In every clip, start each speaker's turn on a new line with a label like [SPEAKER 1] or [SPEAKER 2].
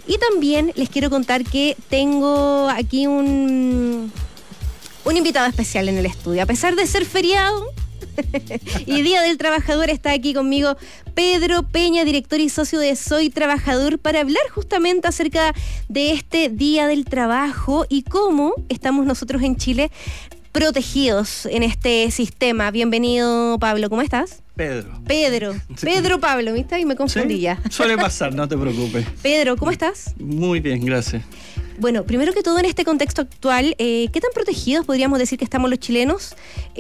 [SPEAKER 1] Y también les quiero contar que tengo aquí un invitado especial en el estudio. A pesar de ser feriado y Día del Trabajador, está aquí conmigo Pedro Peña, director y socio de Soy Trabajador, para hablar justamente acerca de este Día del Trabajo y cómo estamos nosotros en Chile protegidos en este sistema. Bienvenido, Pablo, ¿cómo estás? Pedro Pablo, ¿viste? Y me confundí ya.
[SPEAKER 2] Suele pasar, no te preocupes.
[SPEAKER 1] Pedro, ¿cómo estás?
[SPEAKER 2] Muy bien, gracias.
[SPEAKER 1] Bueno, primero que todo, en este contexto actual, ¿qué tan protegidos podríamos decir que estamos los chilenos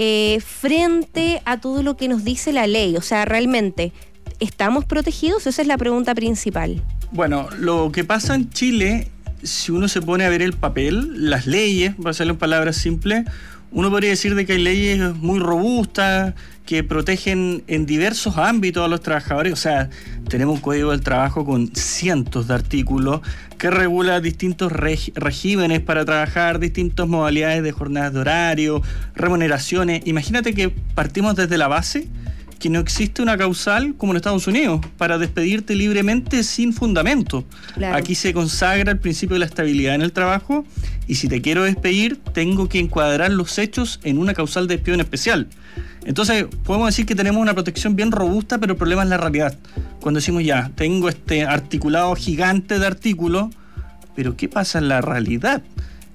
[SPEAKER 1] frente a todo lo que nos dice la ley? O sea, ¿realmente estamos protegidos? Esa es la pregunta principal.
[SPEAKER 2] Bueno, lo que pasa en Chile, si uno se pone a ver el papel, las leyes, para hacerlo en palabras simples, uno podría decir de que hay leyes muy robustas que protegen en diversos ámbitos a los trabajadores. O sea, tenemos un código del trabajo con cientos de artículos que regula distintos regímenes para trabajar, distintas modalidades de jornadas de horario, remuneraciones. Imagínate que partimos desde la base que no existe una causal como en Estados Unidos para despedirte libremente sin fundamento. Claro. Aquí se consagra el principio de la estabilidad en el trabajo y si te quiero despedir tengo que encuadrar los hechos en una causal de despido en especial. Entonces podemos decir que tenemos una protección bien robusta, pero el problema es la realidad. Cuando decimos ya, tengo este articulado gigante de artículos, pero ¿qué pasa en la realidad?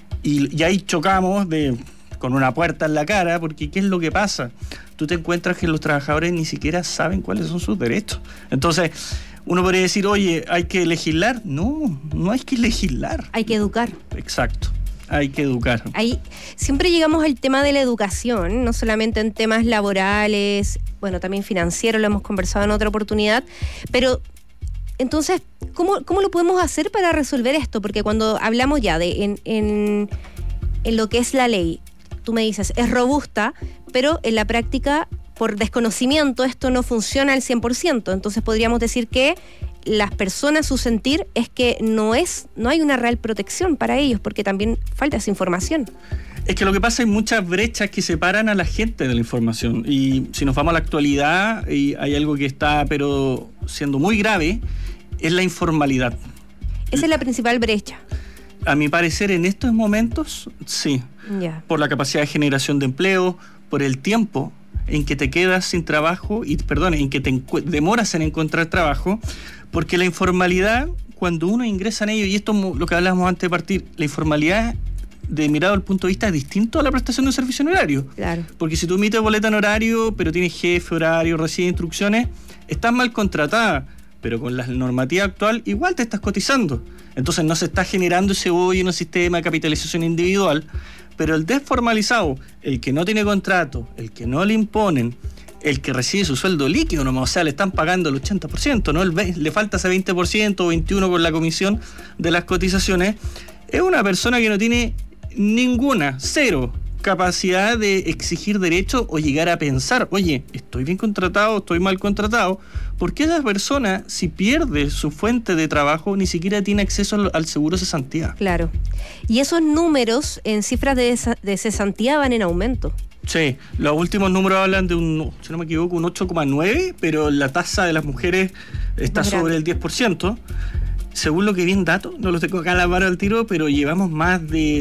[SPEAKER 2] Y ahí chocamos con una puerta en la cara, porque ¿qué es lo que pasa? Tú te encuentras que los trabajadores ni siquiera saben cuáles son sus derechos. Entonces, uno podría decir, oye, ¿hay que legislar? No hay que legislar.
[SPEAKER 1] Hay que educar.
[SPEAKER 2] Exacto, hay que educar.
[SPEAKER 1] Ahí siempre llegamos al tema de la educación, no solamente en temas laborales, bueno, también financieros, lo hemos conversado en otra oportunidad, pero entonces, ¿cómo lo podemos hacer para resolver esto? Porque cuando hablamos ya de en lo que es la ley, tú me dices, es robusta, pero en la práctica, por desconocimiento, esto no funciona al 100%. Entonces podríamos decir que las personas, su sentir es que no hay una real protección para ellos, porque también falta esa información.
[SPEAKER 2] Es que lo que pasa, hay muchas brechas que separan a la gente de la información. Y si nos vamos a la actualidad, y hay algo que está pero siendo muy grave, es la informalidad.
[SPEAKER 1] Esa es la principal brecha.
[SPEAKER 2] A mi parecer, en estos momentos, sí.
[SPEAKER 1] Yeah.
[SPEAKER 2] Por la capacidad de generación de empleo, por el tiempo en que te quedas sin trabajo en que te demoras en encontrar trabajo, porque la informalidad, cuando uno ingresa en ello, y esto es lo que hablábamos antes de partir, la informalidad, mirado al punto de vista, es distinto a la prestación de un servicio en horario.
[SPEAKER 1] Claro.
[SPEAKER 2] Porque si tú emites boleta en horario, pero tienes jefe, horario, recibes instrucciones, estás mal contratada, pero con la normativa actual igual te estás cotizando. Entonces no se está generando ese hoyo en un sistema de capitalización individual, pero el desformalizado, el que no tiene contrato, el que no le imponen, el que recibe su sueldo líquido nomás, o sea, le están pagando el 80%, ¿no? Le falta ese 20% o 21% con la comisión de las cotizaciones, es una persona que no tiene cero capacidad de exigir derechos o llegar a pensar, oye, estoy bien contratado, estoy mal contratado, porque esa persona, si pierde su fuente de trabajo, ni siquiera tiene acceso al seguro cesantía.
[SPEAKER 1] Claro. Y esos números en cifras de cesantía van en aumento.
[SPEAKER 2] Sí, los últimos números hablan de si no me equivoco, un 8,9, pero la tasa de las mujeres está sobre el 10%. Según lo que vi en datos, no los tengo acá a la mano al tiro, pero llevamos más de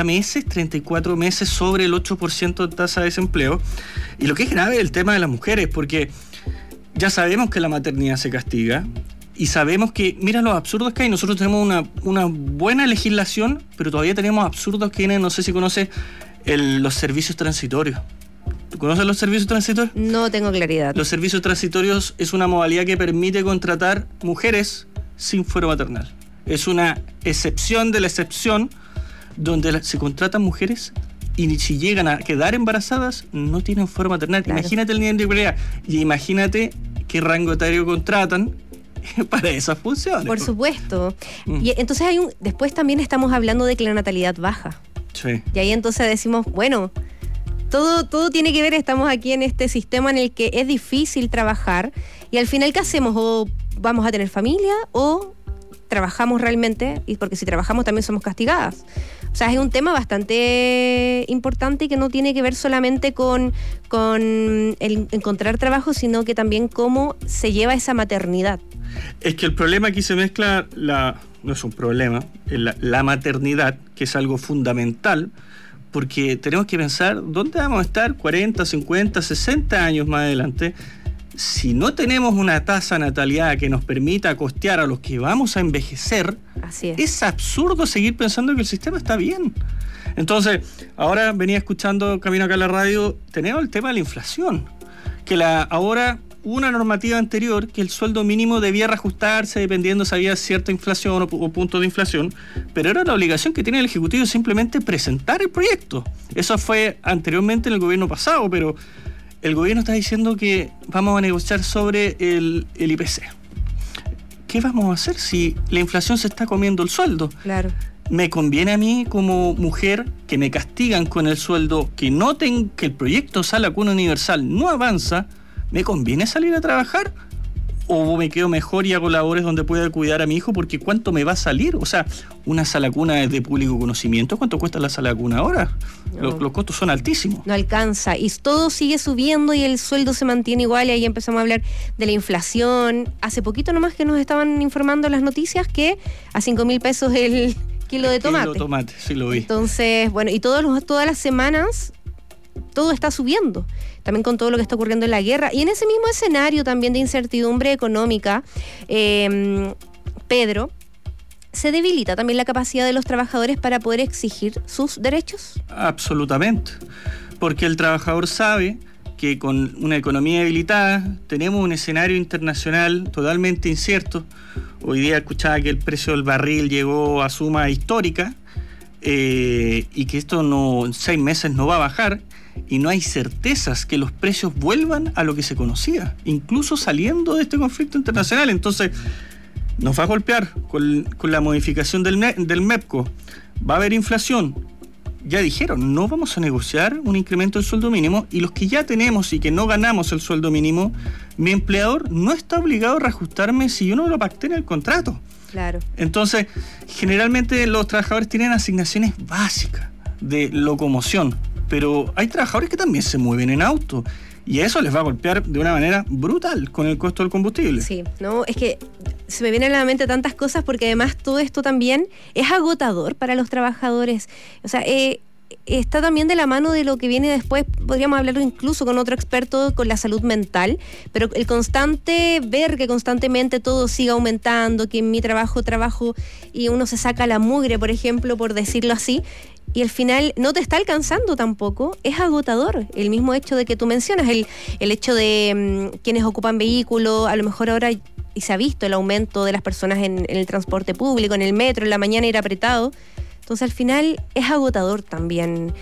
[SPEAKER 2] 34 meses sobre el 8% de tasa de desempleo. Y lo que es grave es el tema de las mujeres, porque ya sabemos que la maternidad se castiga y sabemos que, mira los absurdos que hay. Nosotros tenemos una buena legislación, pero todavía tenemos absurdos que vienen, no sé si conoces los servicios transitorios. ¿Tú conoces los servicios transitorios?
[SPEAKER 1] No tengo claridad.
[SPEAKER 2] Los servicios transitorios es una modalidad que permite contratar mujeres sin fuero maternal. Es una excepción de la excepción donde se contratan mujeres y si llegan a quedar embarazadas no tienen fuero maternal. Claro. Imagínate el nivel de prioridad y imagínate qué rango etario contratan para esas funciones.
[SPEAKER 1] Por supuesto. Y entonces después también estamos hablando de que la natalidad baja.
[SPEAKER 2] Sí.
[SPEAKER 1] Y ahí entonces decimos, bueno, todo tiene que ver, estamos aquí en este sistema en el que es difícil trabajar y al final, ¿qué hacemos? O vamos a tener familia o trabajamos realmente, y porque si trabajamos también somos castigadas. O sea, es un tema bastante importante y que no tiene que ver solamente con el encontrar trabajo, sino que también cómo se lleva esa maternidad.
[SPEAKER 2] Es que el problema aquí se mezcla, no es un problema, la maternidad, que es algo fundamental, porque tenemos que pensar dónde vamos a estar 40, 50, 60 años más adelante. Si no tenemos una tasa de natalidad que nos permita costear a los que vamos a envejecer,
[SPEAKER 1] así
[SPEAKER 2] es absurdo seguir pensando que el sistema está bien. Entonces, ahora venía escuchando camino acá a la radio, tenemos el tema de la inflación, que ahora hubo una normativa anterior que el sueldo mínimo debía reajustarse dependiendo si había cierta inflación o puntos de inflación, pero era la obligación que tiene el Ejecutivo simplemente presentar el proyecto. Eso fue anteriormente en el gobierno pasado, pero el gobierno está diciendo que vamos a negociar sobre el IPC. ¿Qué vamos a hacer si la inflación se está comiendo el sueldo?
[SPEAKER 1] Claro.
[SPEAKER 2] ¿Me conviene a mí como mujer que me castigan con el sueldo, que noten que el proyecto Sala Cuna Universal no avanza? ¿Me conviene salir a trabajar? ¿O me quedo mejor y hago labores donde pueda cuidar a mi hijo? Porque ¿cuánto me va a salir? O sea, una sala cuna es de público conocimiento. ¿Cuánto cuesta la sala cuna ahora? No. Los costos son altísimos.
[SPEAKER 1] No alcanza. Y todo sigue subiendo y el sueldo se mantiene igual. Y ahí empezamos a hablar de la inflación. Hace poquito nomás que nos estaban informando en las noticias que a 5.000 pesos el kilo de tomate.
[SPEAKER 2] Kilo de tomate, sí lo vi.
[SPEAKER 1] Entonces, bueno, y todas las semanas todo está subiendo, también con todo lo que está ocurriendo en la guerra. Y en ese mismo escenario también de incertidumbre económica, Pedro, ¿se debilita también la capacidad de los trabajadores para poder exigir sus derechos?
[SPEAKER 2] Absolutamente, porque el trabajador sabe que con una economía debilitada tenemos un escenario internacional totalmente incierto. Hoy día escuchaba que el precio del barril llegó a suma histórica, y que esto en 6 meses no va a bajar, y no hay certezas que los precios vuelvan a lo que se conocía, incluso saliendo de este conflicto internacional. Entonces nos va a golpear con la modificación del MEPCO. Va a haber inflación. Ya dijeron, no vamos a negociar un incremento del sueldo mínimo, y los que ya tenemos y que no ganamos el sueldo mínimo, mi empleador no está obligado a reajustarme si yo no lo pacté en el contrato.
[SPEAKER 1] Claro.
[SPEAKER 2] Entonces, generalmente los trabajadores tienen asignaciones básicas de locomoción, pero hay trabajadores que también se mueven en auto, y a eso les va a golpear de una manera brutal con el costo del combustible.
[SPEAKER 1] Sí, no, es que se me vienen a la mente tantas cosas, porque además todo esto también es agotador para los trabajadores. O sea, está también de la mano de lo que viene después. Podríamos hablarlo incluso con otro experto, con la salud mental, pero el ver que constantemente todo siga aumentando, que en mi trabajo y uno se saca la mugre, por ejemplo, por decirlo así, y al final no te está alcanzando tampoco, es agotador. El mismo hecho de que tú mencionas, el hecho de quienes ocupan vehículos, a lo mejor ahora, y se ha visto el aumento de las personas en el transporte público, en el metro, en la mañana ir apretado. Entonces al final es agotador también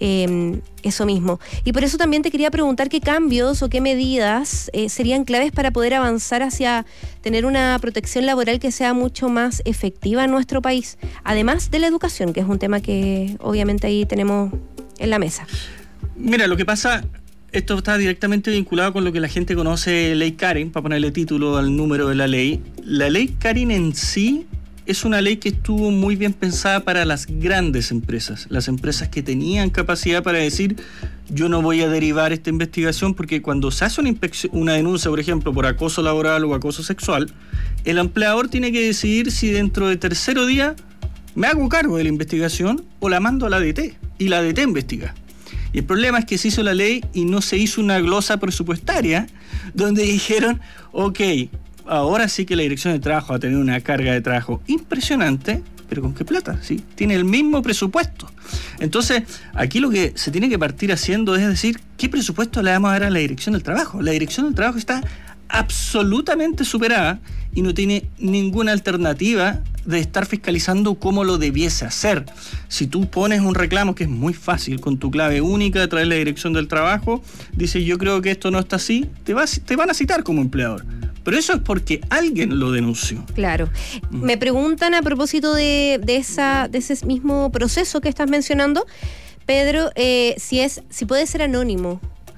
[SPEAKER 1] eso mismo. Y por eso también te quería preguntar qué cambios o qué medidas serían claves para poder avanzar hacia tener una protección laboral que sea mucho más efectiva en nuestro país, además de la educación, que es un tema que obviamente ahí tenemos en la mesa.
[SPEAKER 2] Mira, lo que pasa, esto está directamente vinculado con lo que la gente conoce Ley Karen, para ponerle título al número de la ley. La Ley Karen en sí es una ley que estuvo muy bien pensada para las grandes empresas, las empresas que tenían capacidad para decir: yo no voy a derivar esta investigación, porque cuando se hace una denuncia, por ejemplo, por acoso laboral o acoso sexual, el empleador tiene que decidir si dentro de tercero día me hago cargo de la investigación o la mando a la ADT, y la ADT investiga. Y el problema es que se hizo la ley y no se hizo una glosa presupuestaria donde dijeron: ok, ahora sí que la Dirección de Trabajo va a tener una carga de trabajo impresionante, pero ¿con qué plata? ¿Sí? Tiene el mismo presupuesto. Entonces, aquí lo que se tiene que partir haciendo es decir, ¿qué presupuesto le vamos a dar a la Dirección del Trabajo? La Dirección del Trabajo está absolutamente superada y no tiene ninguna alternativa de estar fiscalizando como lo debiese hacer. Si tú pones un reclamo, que es muy fácil, con tu clave única a través de la Dirección del Trabajo, dices: yo creo que esto no está así, te van a citar como empleador. Pero eso es porque alguien lo denunció.
[SPEAKER 1] Claro. Me preguntan a propósito de ese mismo proceso que estás mencionando, Pedro, si puede ser anónimo.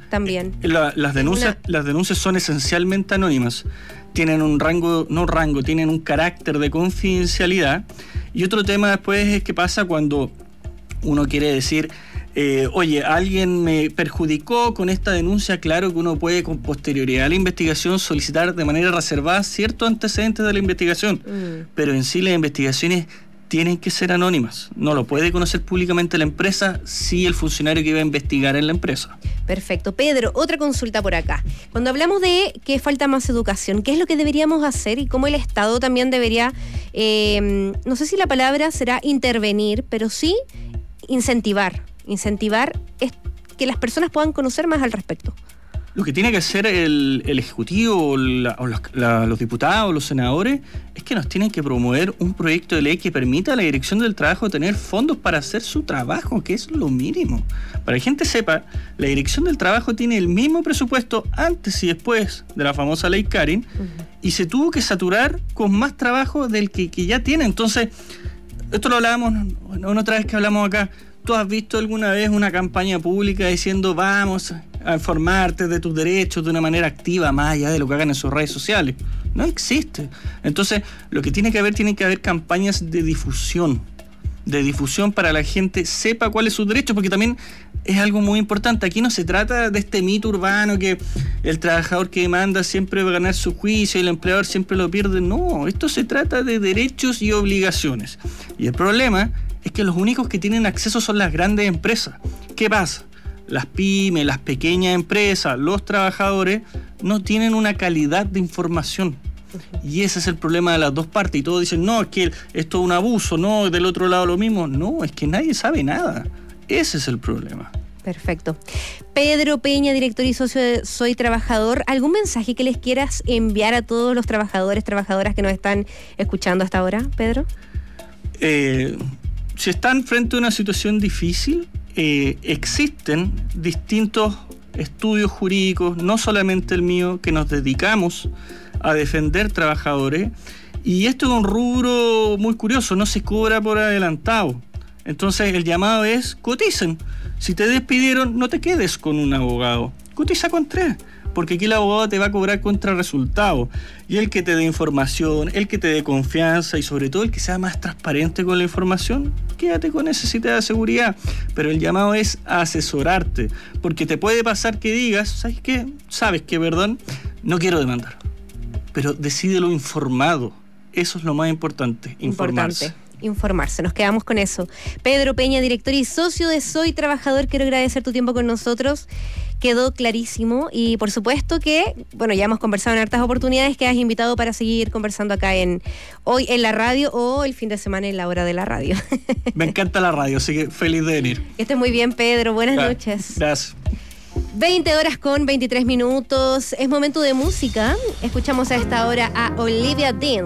[SPEAKER 1] también.
[SPEAKER 2] Las denuncias son esencialmente anónimas. Tienen un tienen un carácter de confidencialidad. Y otro tema después es qué pasa cuando uno quiere decir, oye, alguien me perjudicó con esta denuncia. Claro que uno puede con posterioridad a la investigación solicitar de manera reservada ciertos antecedentes de la investigación, pero en sí las investigaciones tienen que ser anónimas. No lo puede conocer públicamente la empresa, sí el funcionario que iba a investigar en la empresa.
[SPEAKER 1] Perfecto. Pedro, otra consulta por acá. Cuando hablamos de que falta más educación, ¿qué es lo que deberíamos hacer y cómo el Estado también debería, no sé si la palabra será intervenir, pero sí incentivar es que las personas puedan conocer más al respecto?
[SPEAKER 2] Lo que tiene que hacer el Ejecutivo o los diputados, los senadores, es que nos tienen que promover un proyecto de ley que permita a la Dirección del Trabajo tener fondos para hacer su trabajo, que es lo mínimo. Para que la gente sepa, la Dirección del Trabajo tiene el mismo presupuesto antes y después de la famosa ley Karin, y se tuvo que saturar con más trabajo del que ya tiene. Entonces, esto lo hablábamos una otra vez que hablamos acá. ¿Tú has visto alguna vez una campaña pública diciendo vamos a informarte de tus derechos de una manera activa, más allá de lo que hagan en sus redes sociales? No existe. Entonces, lo que tiene que haber campañas de difusión para la gente sepa cuáles son sus derechos, porque también es algo muy importante. Aquí no se trata de este mito urbano que el trabajador que demanda siempre va a ganar su juicio y el empleador siempre lo pierde. No, esto se trata de derechos y obligaciones. Y el problema es que los únicos que tienen acceso son las grandes empresas. ¿Qué pasa? Las pymes, las pequeñas empresas, los trabajadores no tienen una calidad de información. Y ese es el problema de las dos partes. Y todos dicen, no, es que esto es un abuso, no, del otro lado lo mismo. No, es que nadie sabe nada. Ese es el problema.
[SPEAKER 1] Perfecto. Pedro Peña, director y socio de Soy Trabajador, ¿algún mensaje que les quieras enviar a todos los trabajadores, trabajadoras que nos están escuchando hasta ahora, Pedro?
[SPEAKER 2] Si están frente a una situación difícil, existen distintos estudios jurídicos, no solamente el mío, que nos dedicamos a defender trabajadores, y esto es un rubro muy curioso, no se cobra por adelantado. Entonces el llamado es coticen. Si te despidieron, no te quedes con un abogado, cotiza con 3, porque aquí el abogado te va a cobrar contra resultados, y el que te dé información, el que te dé confianza y sobre todo el que sea más transparente con la información, quédate con ese sitio de seguridad. Pero el llamado es a asesorarte, porque te puede pasar que digas, ¿sabes qué? ¿Sabes qué? Perdón, no quiero demandar, pero decídelo informado. Eso es lo más importante, informarse.
[SPEAKER 1] Informarse, nos quedamos con eso. Pedro Peña, director y socio de Soy Trabajador, quiero agradecer tu tiempo con nosotros, quedó clarísimo y por supuesto que, bueno, ya hemos conversado en hartas oportunidades, que has invitado para seguir conversando acá hoy en la radio o el fin de semana en la hora de la radio.
[SPEAKER 2] Me encanta la radio, así que feliz de venir.
[SPEAKER 1] Que estés muy bien, Pedro, buenas noches.
[SPEAKER 2] Gracias.
[SPEAKER 1] 20:23 minutos, es momento de música. Escuchamos a esta hora a Olivia Dean.